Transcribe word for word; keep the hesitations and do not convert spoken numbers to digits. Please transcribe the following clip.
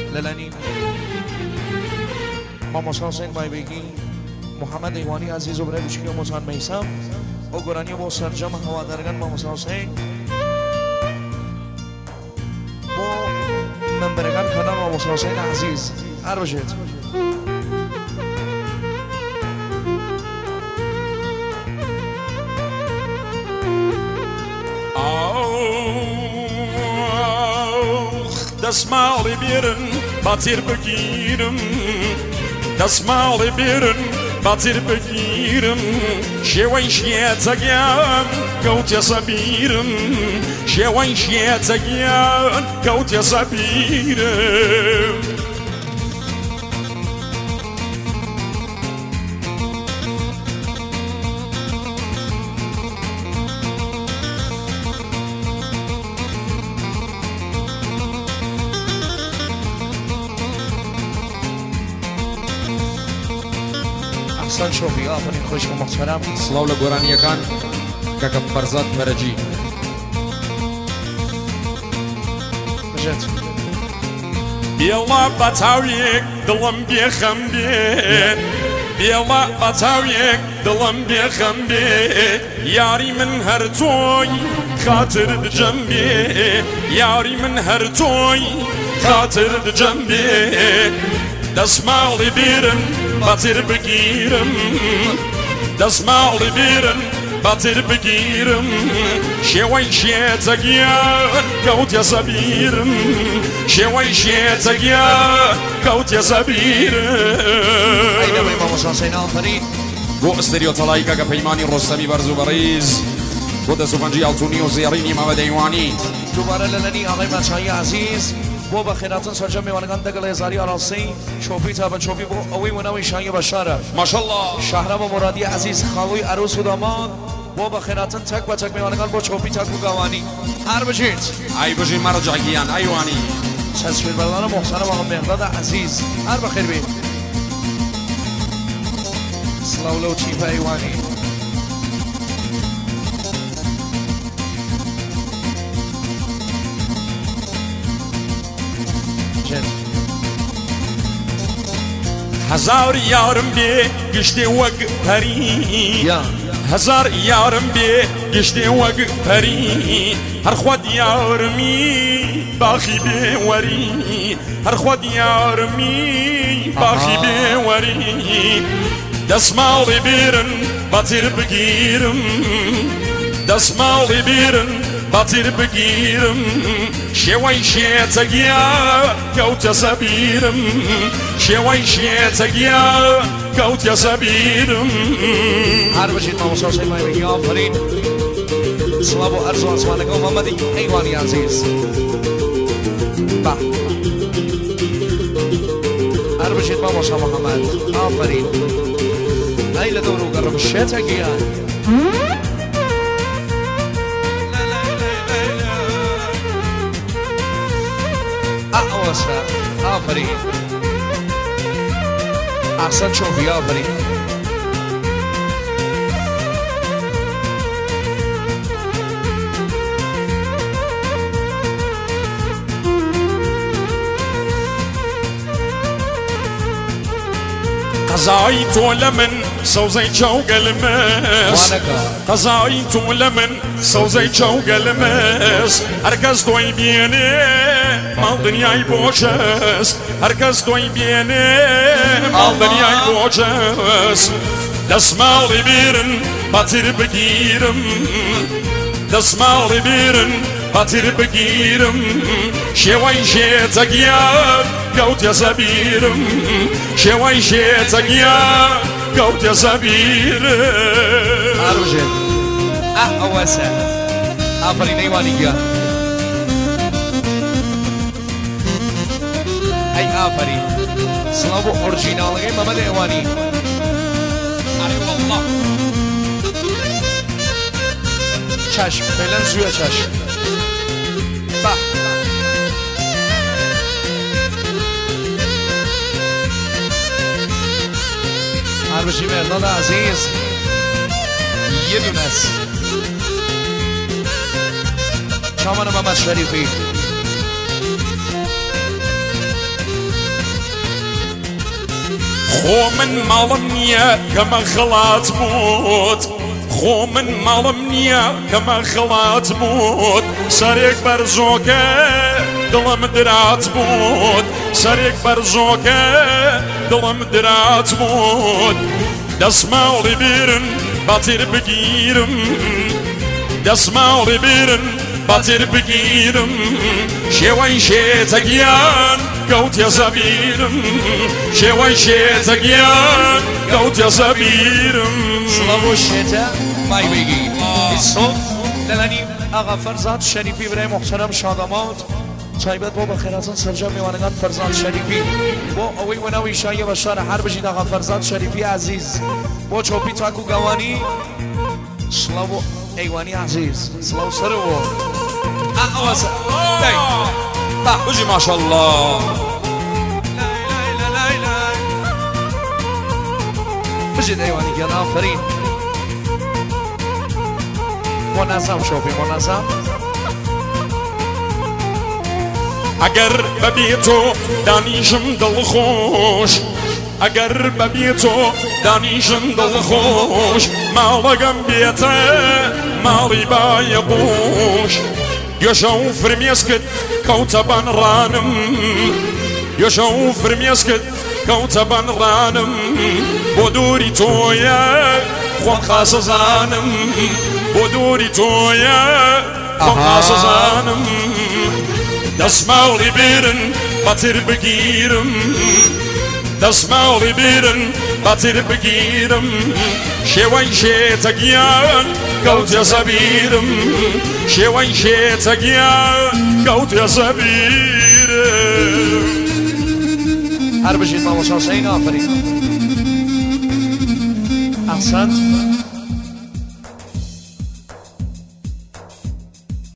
للنی ما مساسین بای بگی محمد ایوانی عزیز و برای بچگی و مزان میسم و گرانی با سرجم هوادارگان ما مساسین با منبرگان کنم ما مساسین عزیز هر بجید دەسماڵی بێرن باتێر بگیرم دەسماڵی بێرن باتێر بگیرم شێوەی شێتەگیان کەوتێ سەبیرم شێوەی شێتەگیان کەوتێ سەبیرم احسان شوفی آفرین خوش و محترم سڵاو لە گۆرانیەکان کاکە فەرزاد مەرەجی بجد بێڵا بەتاویەک دڵم بێخەم بێ بێڵا بەتاویەک دڵم بێخەم بێ یاری من هەر تۆی خاتر دجەم بێ یاری من هەر تۆی خاتر دجەم بێ دەسماڵی بێرن باتێر بگیرم دەسماڵی بێرن باتێر بگیرم شێوەی شێتەگیان کەوتێ سەبیرم شێوەی شێتەگیان کەوتێ سەبیرم ئەینەوەی ما مساسین آفرین بۆ ئەستێریۆتەڵایی کاکە پەیمانی ڕۆستەمی بەرز و بەڕیز بۆ دەسوپەنجی ئاڵتوونی و زێڕینی مەمەد ئەیوانی دوباره للنی آقای مچایی عزیز بۆ بە خێراتن سەرجەم میوانەکان دەگەڵ هێزاری ئاراسی چۆپی تا بە چۆپی بۆ ئەوەی وەنەوەی شایە بەشارە ماشەڵڵا شەهرەم و مرادی عزیز خاڵووی ئەروس و داماد بۆ بە خێراتن تەک بە تەک میوانەکان بۆ چۆپی تەک و گاوانی هەر بژیت ئای بژین مەرەجەگیان ئەیوانی تەسویربەردارە محتەرەم ئاغا مێرداد عزیز هەر بەخێر بێت سڵاو لەو چیپە ئەیوانی هەزار یارم بێ گشتێ وەک پەری هەزار یارم بێ گشتێ وەک پەری هەرخواد یارمی باخی بێوەری هەرخواد یارمی باخی بێوەری دەسماڵی بێرن باتێر بگیرم دەسماڵی بێرن باتێر بگیرم شێوەی شێتەگیان کەوتە سەبیرم شێوەی شێتەگیان کەوتە سەبیرم هەر بژیت مامۆستا مای بگی ئافرین سڵاو بۆ ئەرز و ئەسمانەکە و مەمەدی ئەیوانی عزیز با هەر بژیت مامۆستا محەممەد ئافرین ئەی لە دەور و گەڕم شێتەگیان آفرین احسن شوفی آفرین قەزای تۆ لە من سەوزەی چاوگەلمەس قەزای تۆ لە من سەوزەی چاوگەلمەس هەرکەس تۆی بێنێ ماڵ دنیای بۆ چەست هەرکەس تۆی بێنێ ماڵ دنیای بۆ چەست دەسماڵی بێرن باتێر بگیرم دەسماڵی بێرن باتێر بگیرم شێوەی شێتەگیان کەوتێ سەبیرم شێوەی شێتەگیان کەوتێ سەبیرم هەر بژێت ئەه ئەوەسە ئافرین ئەیوانی گیان ئەی ئافرین سڵاو بۆ ئۆرجیناڵەکەی مەمەد ئەیوانی ئەرێ وەڵڵا چشم فعلا زووە چشم با هر بشی مرداد عزیز یه دونه است چامان محمد شریفی خۆ من ماڵم نییە کەمە خەڵات بوت خۆ من ماڵم نییە کەمە خەڵات بوت سەرێک بەرزۆکە دڵم درات بوت سەرێک بەرزۆکە دڵم درات بوت دەسماڵی بیرن باتیر بگیرم دەسماڵی بیرن باتیر بگیرم شێوەی شێتەگیان کەوتێ سەبیرم شێوەی شێتەگیان کەوتێ سەبیرم سڵاو شێتە مای بگی ئیسۆ لەلانی ئاغا فەرزاد شەریفی برای محتەرەم شادەمات تایبەت بۆ بەخێراتن سەرجەم میوانەکان فەرزاد شەریفی بۆ ئەوەی وەناوی شایە بە شارە هەر بژین ئاغا فەرزاد شەریفی عزیز بۆ چۆپی تاک و گەوانی سڵاو ئەیوانی عزیز سڵاو سەرەوە ئەوە بجي ما شاء الله بجد أيواني قال آفرين منظم شوفي منظم ئەگەر بەبێ تۆ دانیشم دڵخۆش ئەگەر بەبێ تۆ دانیشم دڵخۆش ماڵەگەم بێتە ماڵی بایە بۆش گوێشە و فرمێز کرد کەوتە بەنڕانم گوێشە و فرمێز کرد کەوتە بەنڕانم بۆ دووری تۆیە خۆم خاسەزانم بۆ دووری تۆیە خۆم خاسەزانم دەسماڵی بیرن بەتر بگیرم دەسماڵی بیرن بەتر بگیرم شێوەی شێتەگیان کەوتێ سەبیرم شێوەی شێتەگیان کەوتێ سەبیرم هەر بژین مامۆستا حوسێن ئافرین ئەحسەنت